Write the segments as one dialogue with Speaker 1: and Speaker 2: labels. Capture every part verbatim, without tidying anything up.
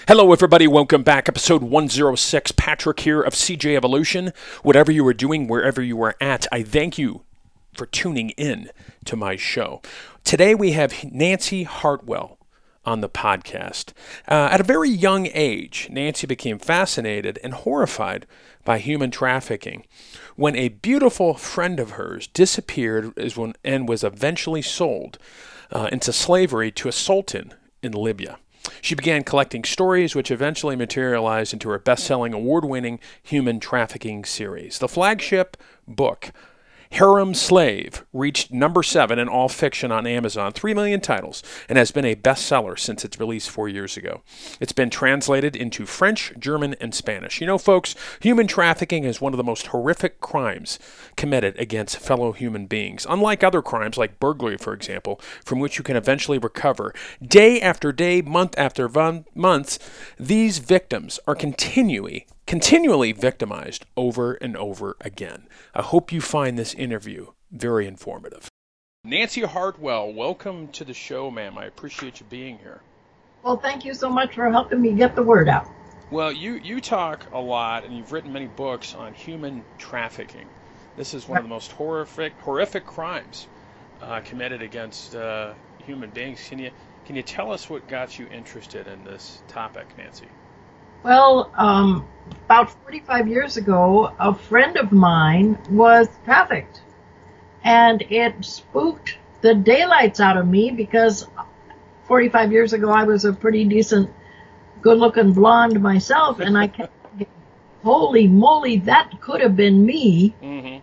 Speaker 1: Hello, everybody. Welcome back. Episode one oh six. Patrick here of C J Evolution. Whatever you are doing, wherever you are at, I thank you for tuning in to my show. Today we have Nancy Hartwell on the podcast. Uh, at a very young age, Nancy became fascinated and horrified by human trafficking when a beautiful friend of hers disappeared and was eventually sold uh, into slavery to a sultan in Libya. She began collecting stories which eventually materialized into her best-selling, award-winning human trafficking series. The flagship book, Harem Slave, reached number seven in all fiction on Amazon, three million titles, and has been a bestseller since its release four years ago. It's been translated into French, German, and Spanish. You know, folks, human trafficking is one of the most horrific crimes committed against fellow human beings. Unlike other crimes like burglary, for example, from which you can eventually recover, day after day, month after von- months, these victims are continually continually victimized over and over again. I hope you find this interview very informative. Nancy Hartwell, welcome to the show, ma'am. I appreciate you being here.
Speaker 2: Well, thank you so much for helping me get the word out.
Speaker 1: Well, you, you talk a lot, and you've written many books on human trafficking. This is one of the most horrific horrific crimes uh, committed against uh, human beings. Can you can you tell us what got you interested in this topic, Nancy?
Speaker 2: Well, um, about forty-five years ago, a friend of mine was trafficked, and it spooked the daylights out of me because forty-five years ago I was a pretty decent, good-looking blonde myself, and I kept thinking, holy moly, that could have been me.
Speaker 1: Mm-hmm.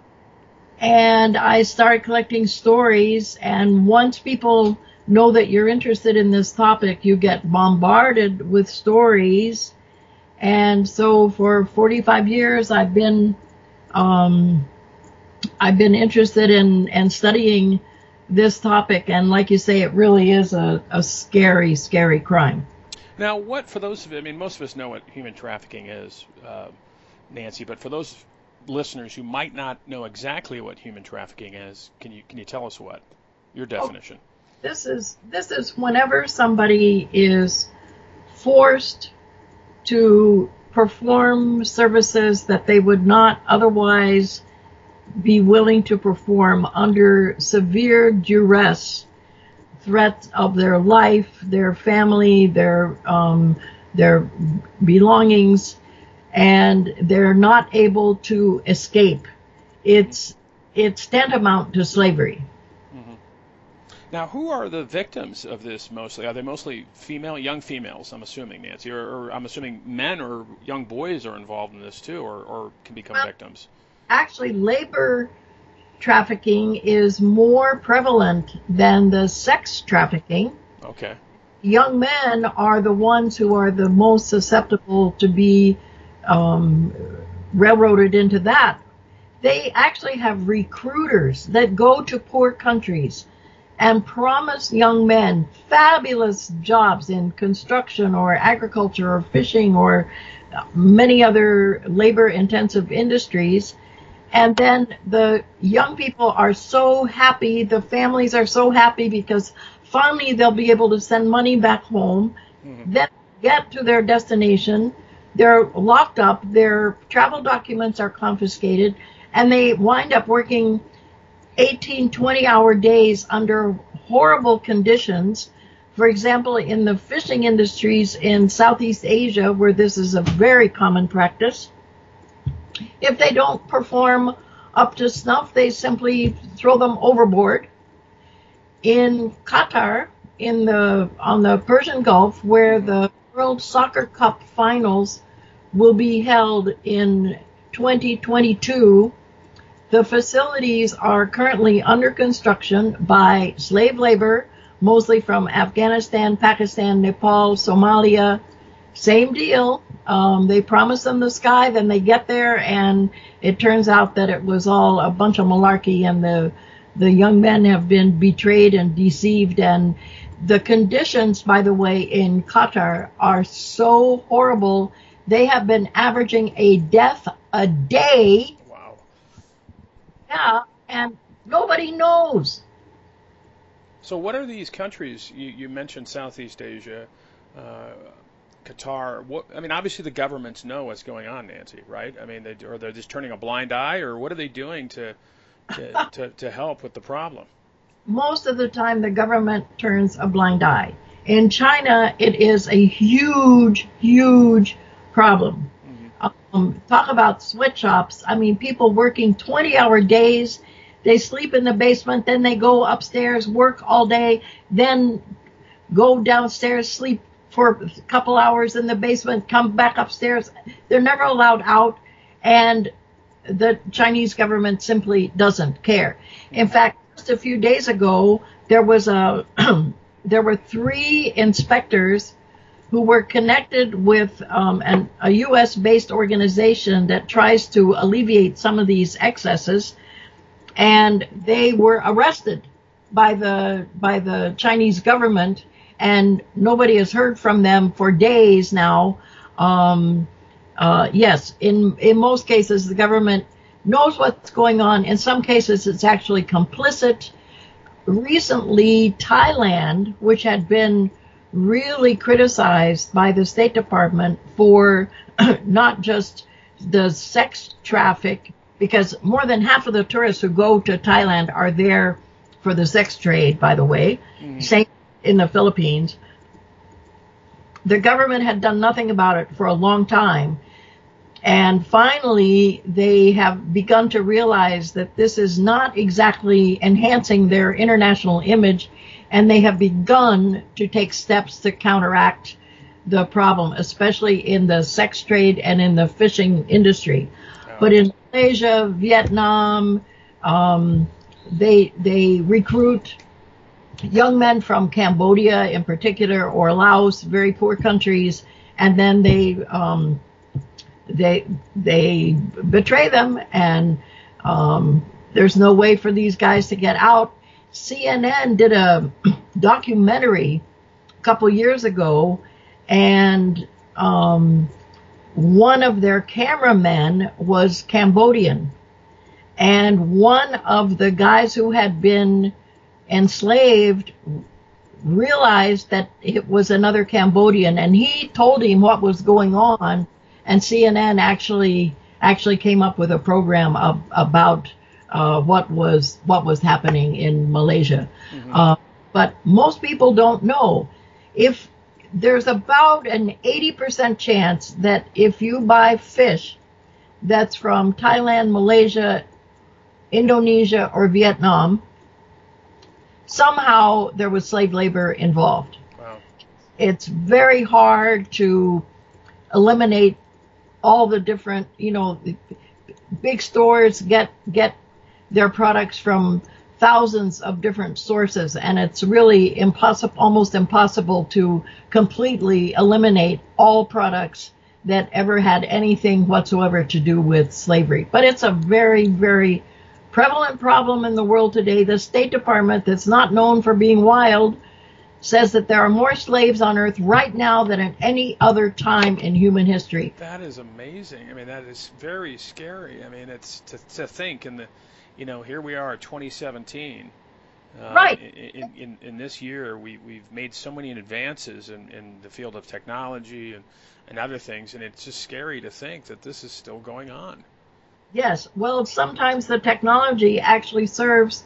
Speaker 2: And I started collecting stories, and once people know that you're interested in this topic, you get bombarded with stories. And so for forty-five years, I've been um, I've been interested in and studying this topic. And like you say, it really is a, a scary, scary crime.
Speaker 1: Now, what, for those of you, I mean, most of us know what human trafficking is, uh, Nancy, but for those listeners who might not know exactly what human trafficking is, can you can you tell us what? Your definition.
Speaker 2: Oh, this is this is whenever somebody is forced to perform services that they would not otherwise be willing to perform under severe duress, threats of their life, their family, their um, their belongings, and they're not able to escape. It's it's tantamount to slavery.
Speaker 1: Now, who are the victims of this mostly? Are they mostly female, young females, I'm assuming, Nancy? Or, or I'm assuming men or young boys are involved in this too, or, or can become
Speaker 2: well,
Speaker 1: victims?
Speaker 2: Actually, labor trafficking is more prevalent than the sex trafficking.
Speaker 1: Okay.
Speaker 2: Young men are the ones who are the most susceptible to be um, railroaded into that. They actually have recruiters that go to poor countries and promise young men fabulous jobs in construction or agriculture or fishing or many other labor-intensive industries. And then the young people are so happy, the families are so happy because finally they'll be able to send money back home, mm-hmm. then get to their destination, they're locked up, their travel documents are confiscated, and they wind up working eighteen, twenty hour days under horrible conditions. For example, in the fishing industries in Southeast Asia, where this is a very common practice, if they don't perform up to snuff, they simply throw them overboard. In Qatar, in the on the Persian Gulf, where the World Soccer Cup finals will be held in twenty twenty-two, the facilities are currently under construction by slave labor, mostly from Afghanistan, Pakistan, Nepal, Somalia. Same deal. Um, they promise them the sky, then they get there, and it turns out that it was all a bunch of malarkey, and the the young men have been betrayed and deceived. And the conditions, by the way, in Qatar are so horrible. They have been averaging a death a day.
Speaker 1: Wow.
Speaker 2: Yeah, and nobody knows.
Speaker 1: So what are these countries? You, you mentioned Southeast Asia. Uh, Qatar. What, I mean, obviously the governments know what's going on, Nancy, right? I mean, they, or they're just turning a blind eye, or what are they doing to to, to, to help with the problem?
Speaker 2: Most of the time, the government turns a blind eye. In China, it is a huge, huge problem. Mm-hmm. Um, talk about sweatshops. I mean, people working twenty-hour days. They sleep in the basement, then they go upstairs, work all day, then go downstairs, sleep for a couple hours in the basement, come back upstairs. They're never allowed out, and the Chinese government simply doesn't care. In fact, just a few days ago, there was a there were three inspectors who were connected with um, an, a U S-based organization that tries to alleviate some of these excesses, and they were arrested by the by the Chinese government, and nobody has heard from them for days now. Um, uh, yes, in in most cases, the government knows what's going on. In some cases, it's actually complicit. Recently, Thailand, which had been really criticized by the State Department for not just the sex traffic, because more than half of the tourists who go to Thailand are there for the sex trade, by the way. Mm. Same in the Philippines. The government had done nothing about it for a long time. And finally, they have begun to realize that this is not exactly enhancing their international image, and they have begun to take steps to counteract the problem, especially in the sex trade and in the fishing industry. Oh. But in Malaysia, Vietnam, um, they they recruit young men from Cambodia in particular, or Laos, very poor countries, and then they um, they they betray them, and um, there's no way for these guys to get out. C N N did a documentary a couple years ago, and um, one of their cameramen was Cambodian, and one of the guys who had been enslaved realized that it was another Cambodian, and he told him what was going on, and C N N actually actually came up with a program of, about uh, what was what was happening in Malaysia. Mm-hmm. Uh, but most people don't know. If there's about an eighty percent chance that if you buy fish that's from Thailand, Malaysia, Indonesia, or Vietnam, somehow there was slave labor involved. Wow. It's very hard to eliminate all the different, you know, big stores get get their products from thousands of different sources, and it's really impossible, almost impossible to completely eliminate all products that ever had anything whatsoever to do with slavery. But it's a very, very prevalent problem in the world today. The State Department, that's not known for being wild, says that there are more slaves on Earth right now than at any other time in human history.
Speaker 1: That is amazing. I mean, that is very scary. I mean, it's to, to think in the, you know, here we are, twenty seventeen. Uh,
Speaker 2: right.
Speaker 1: In, in, in this year, we, we've made so many advances in, in the field of technology and, and other things, and it's just scary to think that this is still going on.
Speaker 2: Yes. Well, sometimes the technology actually serves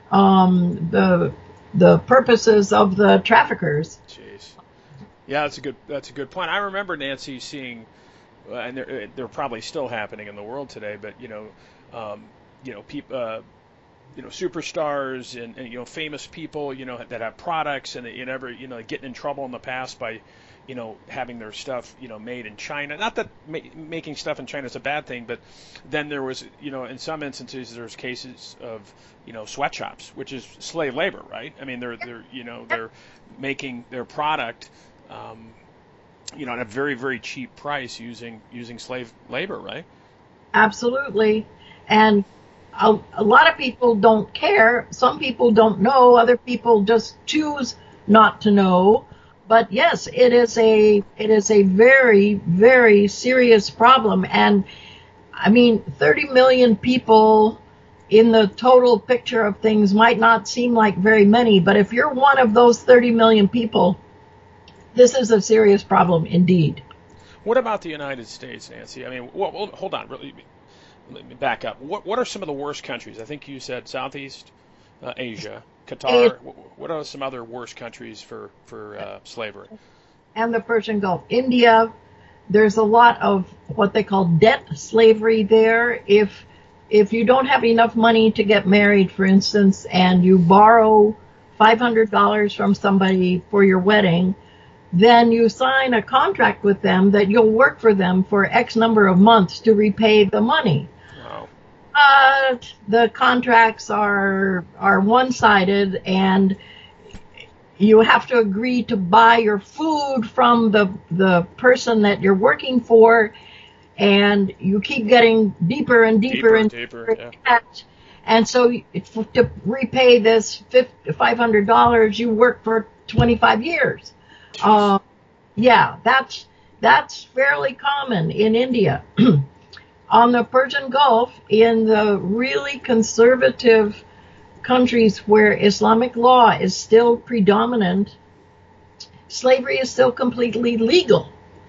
Speaker 2: um, the the purposes of the traffickers.
Speaker 1: Jeez. Yeah, that's a good that's a good point. I remember, Nancy, seeing, uh, and they're they're probably still happening in the world today, but you know, um, you know, people, uh, you know, superstars and, and you know, famous people, you know, that have products, and you never, you know, getting in trouble in the past by, you know, having their stuff, you know, made in China. Not that ma- making stuff in China is a bad thing, but then there was, you know, in some instances there's cases of, you know, sweatshops, which is slave labor, right? I mean, they're they're you know they're making their product, um, you know, at a very very cheap price using using slave labor, right?
Speaker 2: Absolutely, and a, a lot of people don't care. Some people don't know. Other people just choose not to know. But yes, it is a it is a very, very serious problem. And I mean, thirty million people in the total picture of things might not seem like very many, but if you're one of those thirty million people, this is a serious problem indeed.
Speaker 1: What about the United States, Nancy? I mean, well, well, hold on, really, let me back up. What what are some of the worst countries? I think you said Southeast uh, Asia, Qatar. What are some other worst countries for for uh, slavery?
Speaker 2: And the Persian Gulf, India. There's a lot of what they call debt slavery there. If if you don't have enough money to get married, for instance, and you borrow five hundred dollars from somebody for your wedding, then you sign a contract with them that you'll work for them for X number of months to repay the money.
Speaker 1: Wow.
Speaker 2: But the contracts are are one-sided, and you have to agree to buy your food from the the person that you're working for, and you keep getting deeper and deeper,
Speaker 1: deeper
Speaker 2: and
Speaker 1: deeper,
Speaker 2: deeper
Speaker 1: yeah.
Speaker 2: debt. And so to repay this five hundred dollars, you work for twenty-five years. Uh, yeah, that's that's fairly common in India. On the Persian Gulf, in the really conservative countries where Islamic law is still predominant, slavery is still completely legal.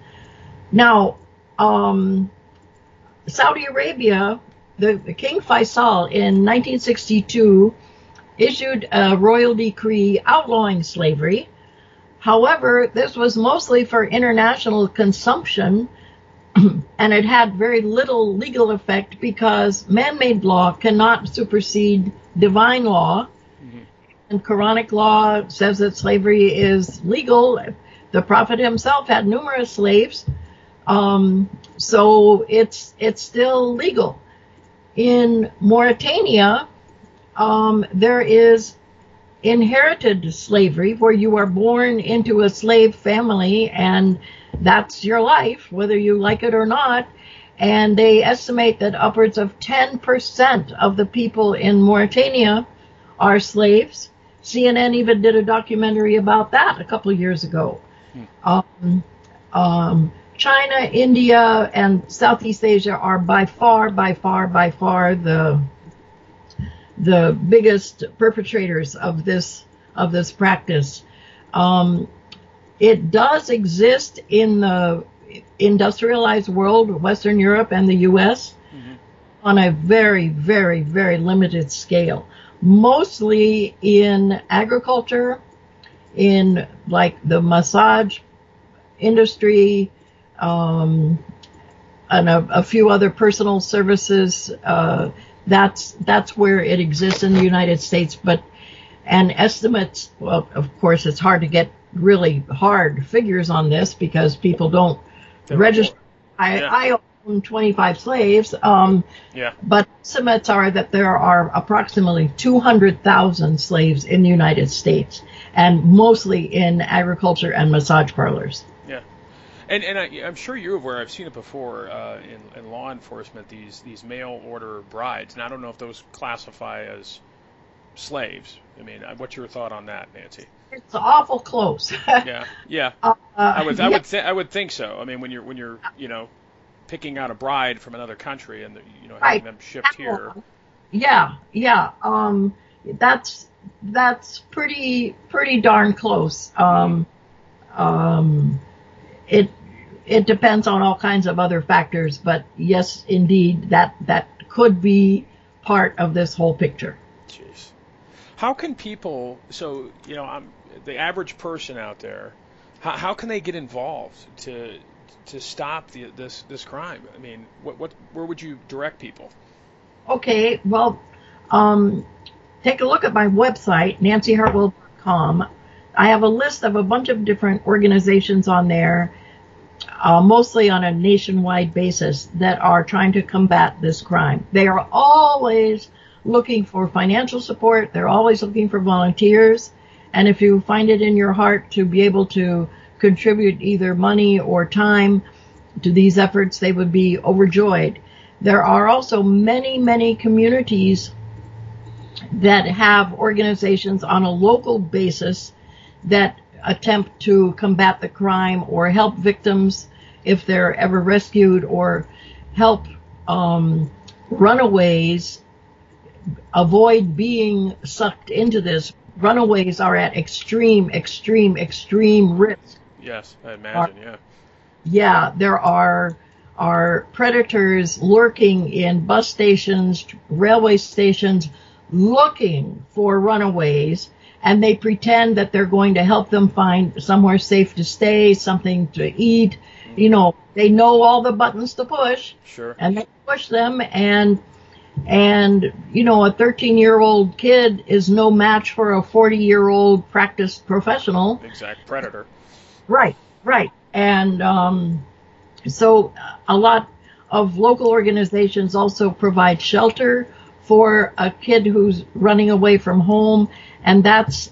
Speaker 2: Now, um, Saudi Arabia, the, the King Faisal in nineteen sixty-two issued a royal decree outlawing slavery. However, this was mostly for international consumption, and it had very little legal effect because man-made law cannot supersede divine law. Mm-hmm. And Quranic law says that slavery is legal. The Prophet himself had numerous slaves, um, so it's it's still legal. In Mauritania, um, there is inherited slavery, where you are born into a slave family and that's your life, whether you like it or not. And they estimate that upwards of ten percent of the people in Mauritania are slaves. C N N even did a documentary about that a couple of years ago. Hmm. Um, um, China, India, and Southeast Asia are by far, by far, by far the the biggest perpetrators of this of this practice. Um, it does exist in the industrialized world, Western Europe and the U S, mm-hmm. on a very, very, very limited scale. Mostly in agriculture, in like the massage industry, um, and a, a few other personal services. Uh, That's that's where it exists in the United States, but and estimates. Well, of course, it's hard to get really hard figures on this because people don't They're register. I, yeah. I own twenty-five slaves, um,
Speaker 1: yeah.
Speaker 2: but estimates are that there are approximately two hundred thousand slaves in the United States, and mostly in agriculture and massage parlors.
Speaker 1: Yeah. And and I, I'm sure you're aware. I've seen it before uh, in, in law enforcement. These these mail order brides, and I don't know if those classify as slaves. I mean, what's your thought on that, Nancy?
Speaker 2: It's awful close.
Speaker 1: yeah, yeah.
Speaker 2: Uh,
Speaker 1: I would I
Speaker 2: yeah.
Speaker 1: would th- I would think so. I mean, when you're when you're you know picking out a bride from another country and you know having
Speaker 2: right.
Speaker 1: them shipped here.
Speaker 2: Yeah, yeah. Um, that's that's pretty pretty darn close. Um, um. It it depends on all kinds of other factors, but yes, indeed, that that could be part of this whole picture.
Speaker 1: Jeez, how can people? So you know, I'm the average person out there. How, how can they get involved to to stop the, this this crime? I mean, what what where would you direct people?
Speaker 2: Okay, well, um, take a look at my website, nancy hartwell dot com. I have a list of a bunch of different organizations on there, uh, mostly on a nationwide basis, that are trying to combat this crime. They are always looking for financial support. They're always looking for volunteers. And if you find it in your heart to be able to contribute either money or time to these efforts, they would be overjoyed. There are also many, many communities that have organizations on a local basis that attempt to combat the crime or help victims if they're ever rescued, or help um, runaways avoid being sucked into this. Runaways are at extreme, extreme, extreme risk
Speaker 1: Yes, I
Speaker 2: Are,
Speaker 1: imagine. Yeah.
Speaker 2: yeah, there are are predators lurking in bus stations, railway stations, looking for runaways, and they pretend that they're going to help them find somewhere safe to stay, something to eat. You
Speaker 1: Mm-hmm.
Speaker 2: know, they know all the buttons to push,
Speaker 1: Sure.
Speaker 2: and they push them, and and you know, a thirteen year old kid is no match for a forty year old practiced professional.
Speaker 1: Exact predator.
Speaker 2: Right, right. And um, so a lot of local organizations also provide shelter for a kid who's running away from home, and that's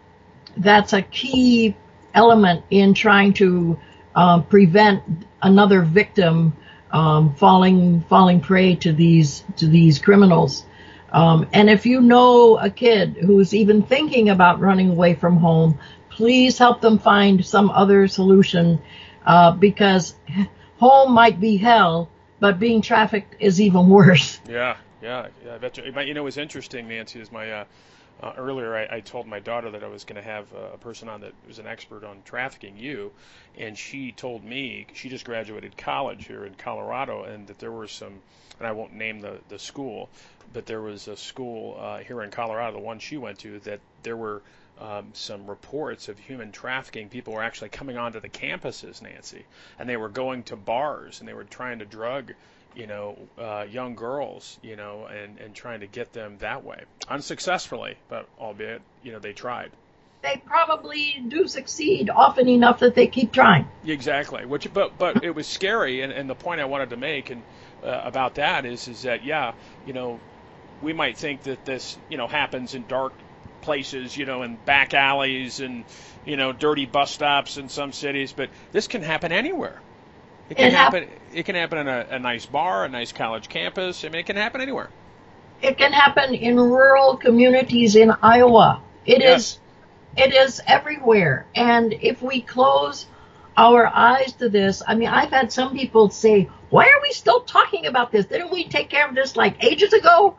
Speaker 2: that's a key element in trying to um, prevent another victim um, falling falling prey to these to these criminals. Um, and if you know a kid who's even thinking about running away from home, please help them find some other solution, uh, because home might be hell, but being trafficked is even worse.
Speaker 1: Yeah, yeah, yeah. I bet you. But you know, what's interesting, Nancy, is my uh, uh, earlier I, I told my daughter that I was going to have a, a person on that was an expert on trafficking, you, and she told me she just graduated college here in Colorado, and that there were some, and I won't name the the school, but there was a school uh, here in Colorado, the one she went to, that there were um, some reports of human trafficking. People were actually coming onto the campuses, Nancy, and they were going to bars and they were trying to drug, you know, uh, young girls, you know, and, and trying to get them that way. Unsuccessfully, but albeit, you know, they tried.
Speaker 2: They probably do succeed often enough that they keep trying.
Speaker 1: Exactly. Which, but but it was scary, and, and the point I wanted to make and uh, about that is is that yeah, you know, we might think that this, you know, happens in dark places, you know, in back alleys and, you know, dirty bus stops in some cities, but this can happen anywhere. It can
Speaker 2: It hap-
Speaker 1: happen. It can happen in a, a nice bar, a nice college campus. I mean, it can happen anywhere.
Speaker 2: It can happen in rural communities in Iowa. It
Speaker 1: Yes.
Speaker 2: is it is everywhere. And if we close our eyes to this, I mean, I've had some people say, "Why are we still talking about this? Didn't we take care of this like ages ago?"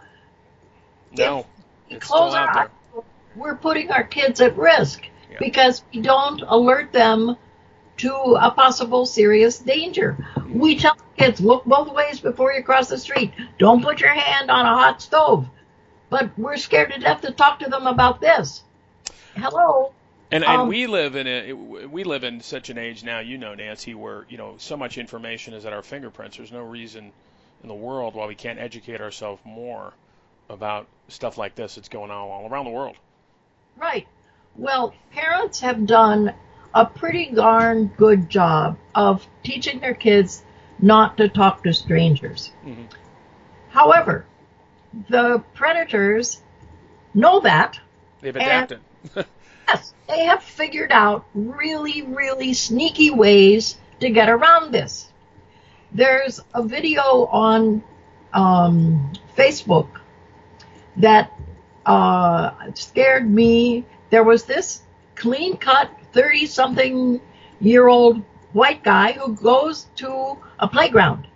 Speaker 1: No,
Speaker 2: If we
Speaker 1: it's
Speaker 2: close
Speaker 1: still
Speaker 2: our
Speaker 1: out
Speaker 2: eyes,
Speaker 1: there.
Speaker 2: we're putting our kids at risk
Speaker 1: Yeah.
Speaker 2: because we don't alert them to a possible serious danger. We tell kids, look both ways before you cross the street. Don't put your hand on a hot stove. But we're scared to death to talk to them about this. Hello.
Speaker 1: And and
Speaker 2: Um,
Speaker 1: we live in a we live in such an age now, you know, Nancy, where you know so much information is at our fingerprints. There's no reason in the world why we can't educate ourselves more about stuff like this that's going on all around the world.
Speaker 2: right. Well, parents have done a pretty darn good job of teaching their kids not to talk to strangers.
Speaker 1: Hmm.
Speaker 2: However, the predators know that,
Speaker 1: They've
Speaker 2: and
Speaker 1: adapted.
Speaker 2: yes, they have figured out really, really sneaky ways to get around this. There's a video on um, Facebook that uh, scared me. There was this clean-cut, thirty-something-year-old white guy who goes to a playground,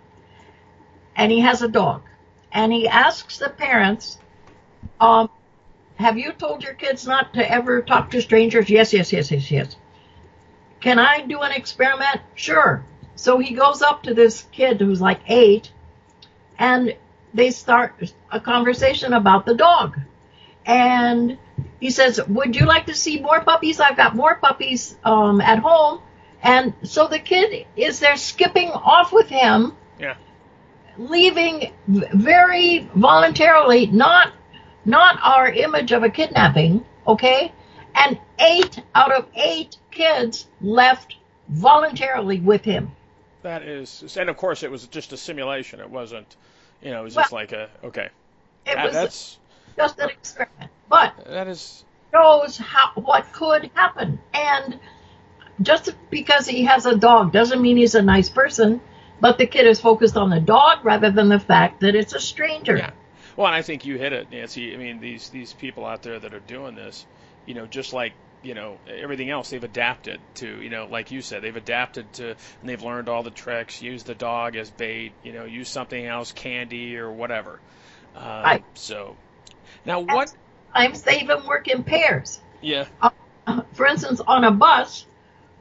Speaker 2: and he has a dog. And he asks the parents, um, have you told your kids not to ever talk to strangers? Yes, yes, yes, yes, yes. Can I do an experiment? Sure. So he goes up to this kid who's like eight, and they start a conversation about the dog. And he says, would you like to see more puppies? I've got more puppies um, at home. And so the kid is there skipping off with him,
Speaker 1: Yeah.
Speaker 2: leaving very voluntarily, not not our image of a kidnapping, okay? And eight out of eight kids left voluntarily with him.
Speaker 1: That is, and of course it was just a simulation. It wasn't, you know, it was
Speaker 2: Well,
Speaker 1: just like a okay.
Speaker 2: it
Speaker 1: That,
Speaker 2: was
Speaker 1: that's
Speaker 2: just an experiment, but
Speaker 1: that is
Speaker 2: shows how what could happen. And just because he has a dog doesn't mean he's a nice person, but the kid is focused on the dog rather than the fact that it's a stranger.
Speaker 1: yeah. Well, and I think you hit it, Nancy. I mean, these these people out there that are doing this, you know, just like you know everything else, they've adapted to, you know, like you said, they've adapted to, and they've learned all the tricks. Use the dog as bait, you know, use something else, candy or whatever. Um,
Speaker 2: Right.
Speaker 1: So now
Speaker 2: And
Speaker 1: what?
Speaker 2: sometimes they even work in pairs.
Speaker 1: Yeah.
Speaker 2: Uh, for instance, on a bus,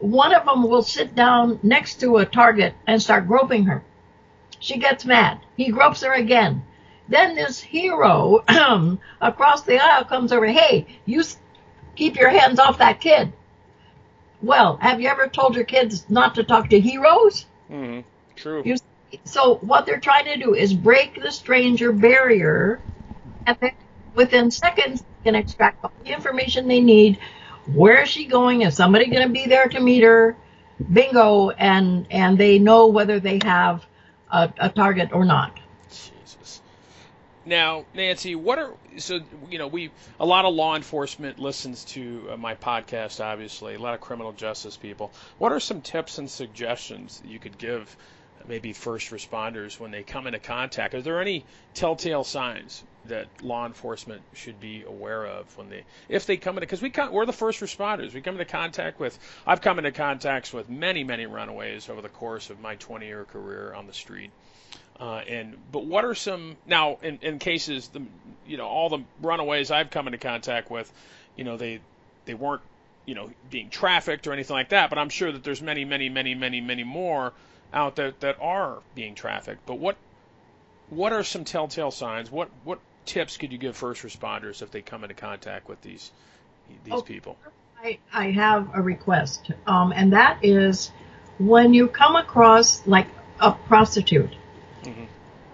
Speaker 2: one of them will sit down next to a target and start groping her. She gets mad. He gropes her again. Then this hero across the aisle comes over. Hey, you keep your hands off that kid. Well, have you ever told your kids not to talk to heroes?
Speaker 1: Mm-hmm. True.
Speaker 2: You, so what they're trying to do is break the stranger barrier, and then within seconds they can extract all the information they need. Where is she going? Is somebody going to be there to meet her? Bingo, and and they know whether they have a, a target or not.
Speaker 1: Jesus. Now, Nancy, what are so you know we a lot of law enforcement listens to uh, my podcast. Obviously, a lot of criminal justice people. What are some tips and suggestions that you could give maybe first responders when they come into contact? Are there any telltale signs that law enforcement should be aware of when they, if they come into, because we come, we're the first responders. We come into contact with, I've come into contacts with many, many runaways over the course of my twenty-year career on the street. Uh, and but what are some now in, in cases the you know all the runaways I've come into contact with, you know they they weren't you know being trafficked or anything like that. But I'm sure that there's many, many, many, many, many more out there that are being trafficked. But what what are some telltale signs? What what tips could you give first responders if they come into contact with these these
Speaker 2: oh,
Speaker 1: people?
Speaker 2: I, I have a request, um, and that is when you come across like a prostitute. Mm-hmm.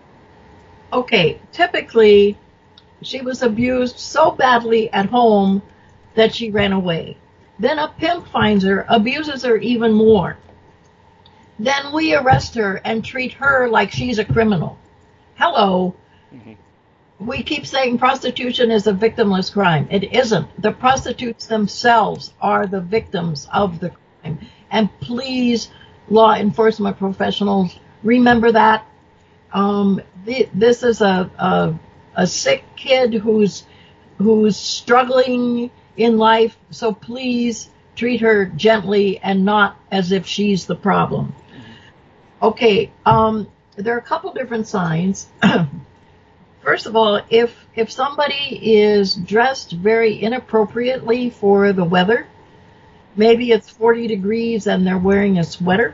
Speaker 2: Okay, typically she was abused so badly at home that she ran away. Then a pimp finds her, abuses her even more. Then we arrest her and treat her like she's a criminal. Hello. Mm-hmm. We keep saying prostitution is a victimless crime. It isn't. The prostitutes themselves are the victims of the crime. And please, law enforcement professionals, remember that. Um, th- this is a, a a sick kid who's who's struggling in life. So please treat her gently and not as if she's the problem. Mm-hmm. Okay. Um, there are a couple different signs. First of all, if if somebody is dressed very inappropriately for the weather, maybe it's forty degrees and they're wearing a sweater,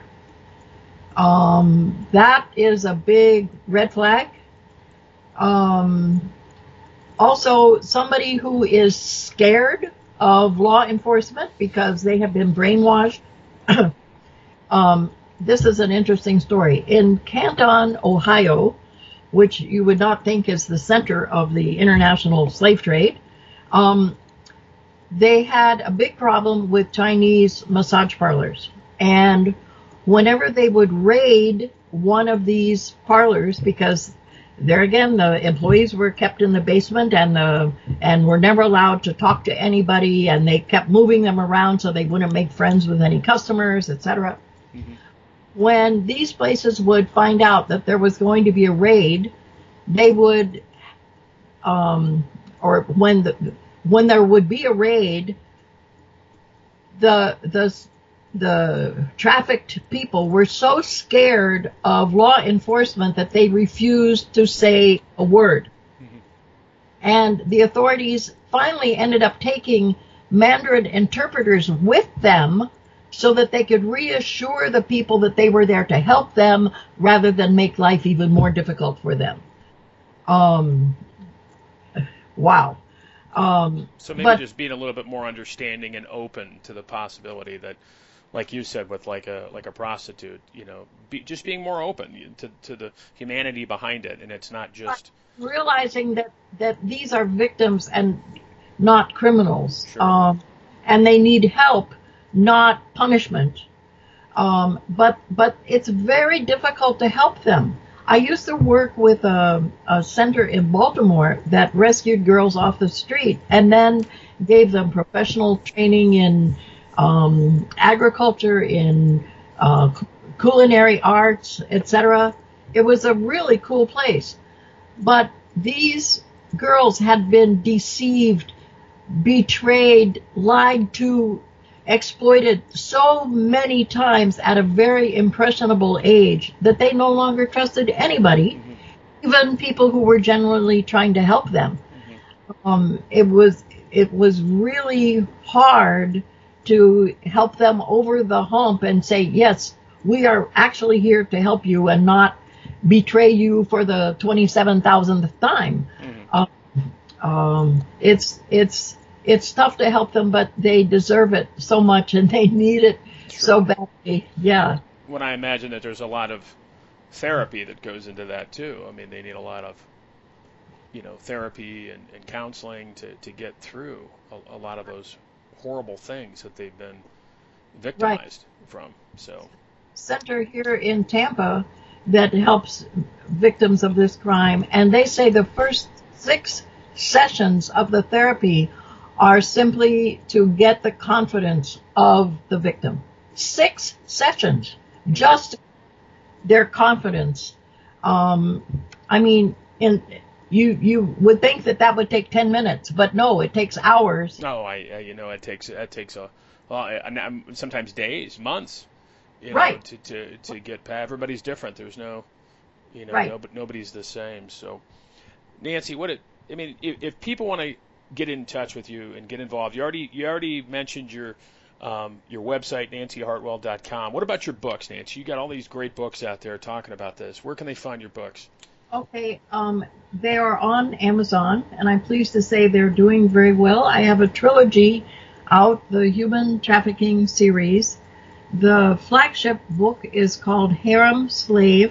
Speaker 2: um, that is a big red flag. Um, also, somebody who is scared of law enforcement because they have been brainwashed. um, this is an interesting story. In Canton, Ohio, which you would not think is the center of the international slave trade, um, they had a big problem with Chinese massage parlors. And whenever they would raid one of these parlors, because there again, the employees were kept in the basement and the and were never allowed to talk to anybody, and they kept moving them around so they wouldn't make friends with any customers, et cetera. Mm-hmm. When these places would find out that there was going to be a raid, they would, um, or when the when there would be a raid, the the the trafficked people were so scared of law enforcement that they refused to say a word. Mm-hmm. And the authorities finally ended up taking Mandarin interpreters with them so that they could reassure the people that they were there to help them rather than make life even more difficult for them. Um, wow. Um,
Speaker 1: so maybe
Speaker 2: but,
Speaker 1: just being a little bit more understanding and open to the possibility that, like you said, with like a like a prostitute, you know, be, just being more open to, to the humanity behind it, and it's not just
Speaker 2: realizing that, that these are victims and not criminals,
Speaker 1: sure.
Speaker 2: um, and they need help, not punishment. Um, but but it's very difficult to help them. I used to work with a, a center in Baltimore that rescued girls off the street and then gave them professional training in um, agriculture, in uh, culinary arts, et cetera. It was a really cool place. But these girls had been deceived, betrayed, lied to, exploited so many times at a very impressionable age that they no longer trusted anybody, mm-hmm. even people who were genuinely trying to help them. Mm-hmm. Um, it was it was really hard to help them over the hump and say, yes, we are actually here to help you and not betray you for the twenty-seven thousandth time. Mm-hmm. Um, um, it's it's it's tough to help them, but they deserve it so much and they need it sure. so badly. Yeah.
Speaker 1: When I imagine that there's a lot of therapy that goes into that too. I mean, they need a lot of, you know, therapy and, and counseling to, to get through a, a lot of those horrible things that they've been victimized right. from. So,
Speaker 2: center here in Tampa that helps victims of this crime, and they say the first six sessions of the therapy are simply to get the confidence of the victim. Six sessions, just their confidence. Um, I mean, in you you would think that that would take ten minutes, but no, it takes hours.
Speaker 1: No, I, I you know it takes it takes a well, sometimes days, months. You know,
Speaker 2: right.
Speaker 1: To, to, to get past. Everybody's different. There's no, you know,
Speaker 2: right.
Speaker 1: no, nobody's the same. So, Nancy, what it, I mean, if, if people want to get in touch with you and get involved, you already you already mentioned your um, your website, nancy hartwell dot com. What about your books, Nancy? You got all these great books out there talking about this. Where can they find your books?
Speaker 2: Okay, um, they are on Amazon, and I'm pleased to say they're doing very well. I have a trilogy out, the Human Trafficking series. The flagship book is called Harem Slave,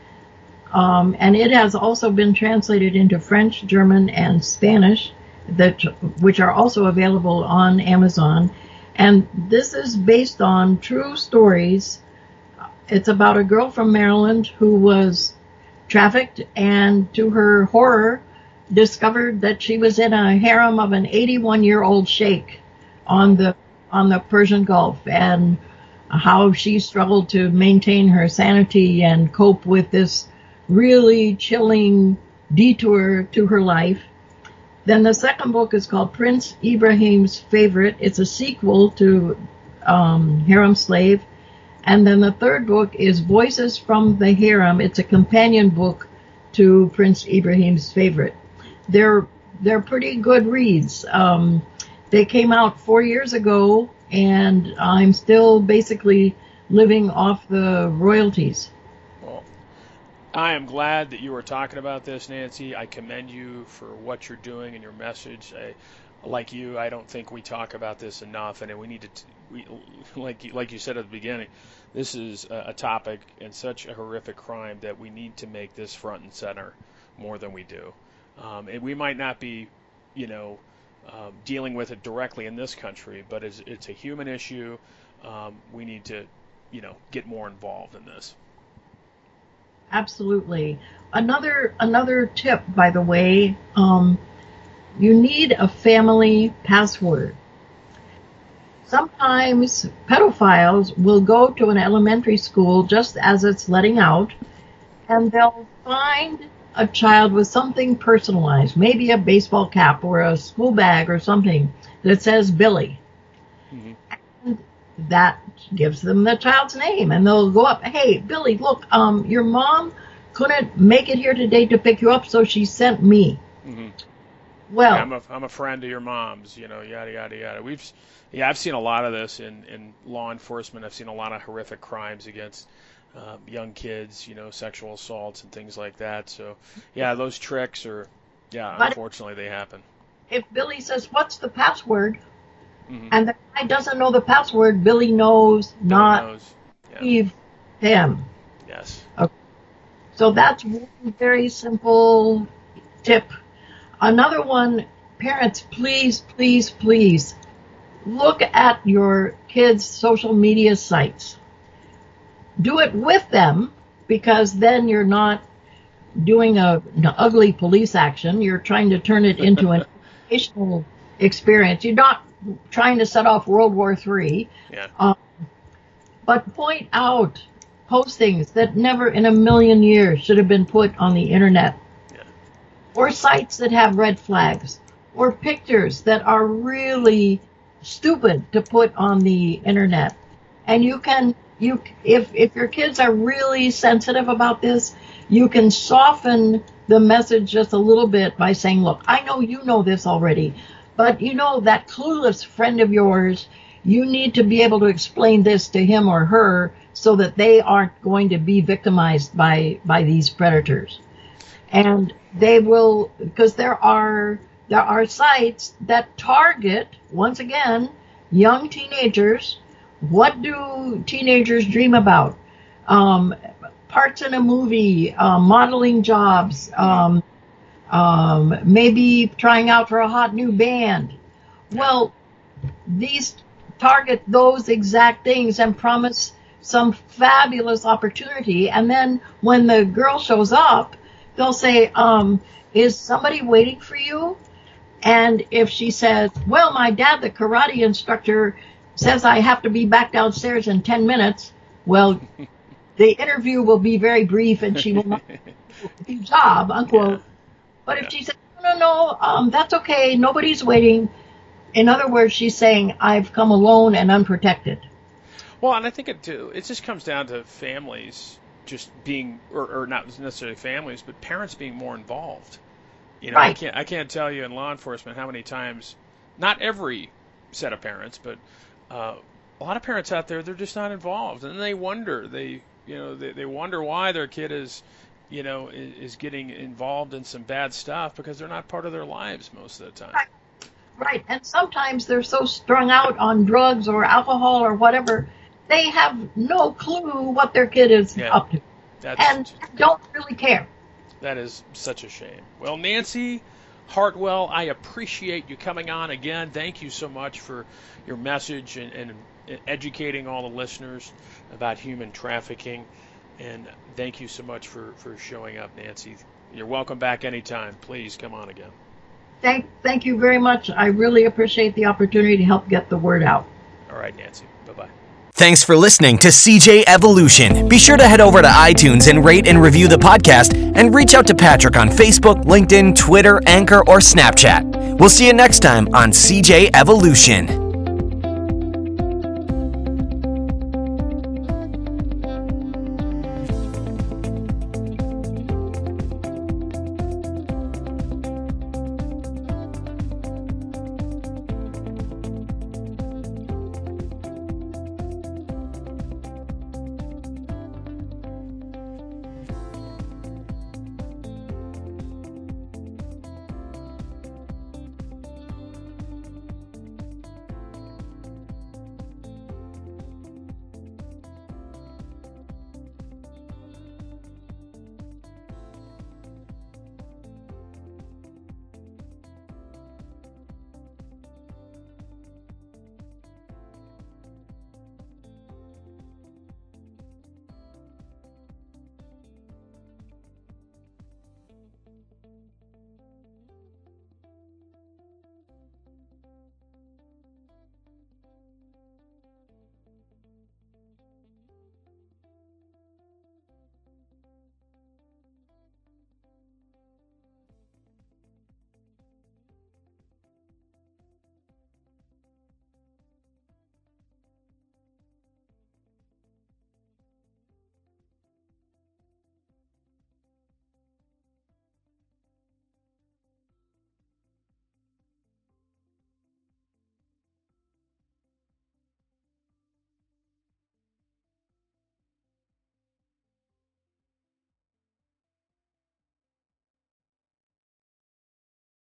Speaker 2: um, and it has also been translated into French, German, and Spanish, that which are also available on Amazon. And this is based on true stories. It's about a girl from Maryland who was trafficked and, to her horror, discovered that she was in a harem of an eighty-one-year-old sheikh on the on the Persian Gulf, and how she struggled to maintain her sanity and cope with this really chilling detour to her life. Then the second book is called Prince Ibrahim's Favorite. It's a sequel to um, Harem Slave. And then the third book is Voices from the Harem. It's a companion book to Prince Ibrahim's Favorite. They're they're pretty good reads. Um, they came out four years ago, and I'm still basically living off the royalties.
Speaker 1: Well, I am glad that you are talking about this, Nancy. I commend you for what you're doing and your message. I, like you, I don't think we talk about this enough, and we need to, t- we, like, you, like you said at the beginning, this is a, a topic and such a horrific crime that we need to make this front and center more than we do. Um, and we might not be, you know, Um, dealing with it directly in this country, but it's, it's a human issue. Um, we need to, you know, get more involved in this.
Speaker 2: Absolutely. Another another tip, by the way, um, you need a family password. Sometimes pedophiles will go to an elementary school just as it's letting out, and they'll find a child with something personalized, maybe a baseball cap or a school bag or something that says Billy. Mm-hmm. And that gives them the child's name, and they'll go up, hey, Billy, look, um, your mom couldn't make it here today to pick you up, so she sent me.
Speaker 1: Mm-hmm.
Speaker 2: Well,
Speaker 1: yeah, I'm a I'm a friend of your mom's, you know, yada yada yada. We've yeah, I've seen a lot of this in, in law enforcement. I've seen a lot of horrific crimes against Uh, young kids, you know, sexual assaults and things like that. So, yeah, those tricks are, yeah,
Speaker 2: but
Speaker 1: unfortunately they happen.
Speaker 2: If Billy says, what's the password?
Speaker 1: Mm-hmm.
Speaker 2: And the guy doesn't know the password, Billy knows
Speaker 1: Billy
Speaker 2: not
Speaker 1: knows. Yeah.
Speaker 2: leave him.
Speaker 1: Yes.
Speaker 2: Okay. So that's one very simple tip. Another one, parents, please, please, please look at your kids' social media sites. Do it with them, because then you're not doing a, an ugly police action. You're trying to turn it into an educational experience. You're not trying to set off World War Three.
Speaker 1: Yeah.
Speaker 2: Um, but point out postings that never in a million years should have been put on the internet.
Speaker 1: Yeah.
Speaker 2: Or sites that have red flags. Or pictures that are really stupid to put on the internet. And you can... You, if if your kids are really sensitive about this, you can soften the message just a little bit by saying, look, I know you know this already, but you know that clueless friend of yours you need to be able to explain this to him or her so that they aren't going to be victimized by, by these predators. And they will, because there are, there are sites that target, once again, young teenagers. What do teenagers dream about? Um, parts in a movie, uh, modeling jobs, um, um, maybe trying out for a hot new band. Well, these target those exact things and promise some fabulous opportunity. And then when the girl shows up, they'll say, um, is somebody waiting for you? And if she says, well, my dad, the karate instructor, says I have to be back downstairs in ten minutes, well, the interview will be very brief and she will not do the job, unquote. Yeah. But if yeah. she says, no, no, no, um, that's okay, nobody's waiting. In other words, she's saying, I've come alone and unprotected.
Speaker 1: Well, and I think it it just comes down to families just being, or, or not necessarily families, but parents being more involved. You know,
Speaker 2: right.
Speaker 1: I can't I can't tell you in law enforcement how many times, not every set of parents, but uh, a lot of parents out there, they're just not involved, and they wonder they you know they, they wonder why their kid is you know is, is getting involved in some bad stuff because they're not part of their lives most of the time.
Speaker 2: Right. Right, and sometimes they're so strung out on drugs or alcohol or whatever, they have no clue what their kid is
Speaker 1: yeah,
Speaker 2: up to,
Speaker 1: that's,
Speaker 2: and don't really care.
Speaker 1: That is such a shame. Well, Nancy Hartwell, I appreciate you coming on again. Thank you so much for your message and, and educating all the listeners about human trafficking, and thank you so much for, for showing up, Nancy. You're welcome back anytime. Please come on again.
Speaker 2: Thank, thank you very much. I really appreciate the opportunity to help get the word out.
Speaker 1: All right, Nancy. Bye-bye.
Speaker 3: Thanks for listening to C J Evolution. Be sure to head over to iTunes and rate and review the podcast, and reach out to Patrick on Facebook, LinkedIn, Twitter, Anchor, or Snapchat. We'll see you next time on C J Evolution.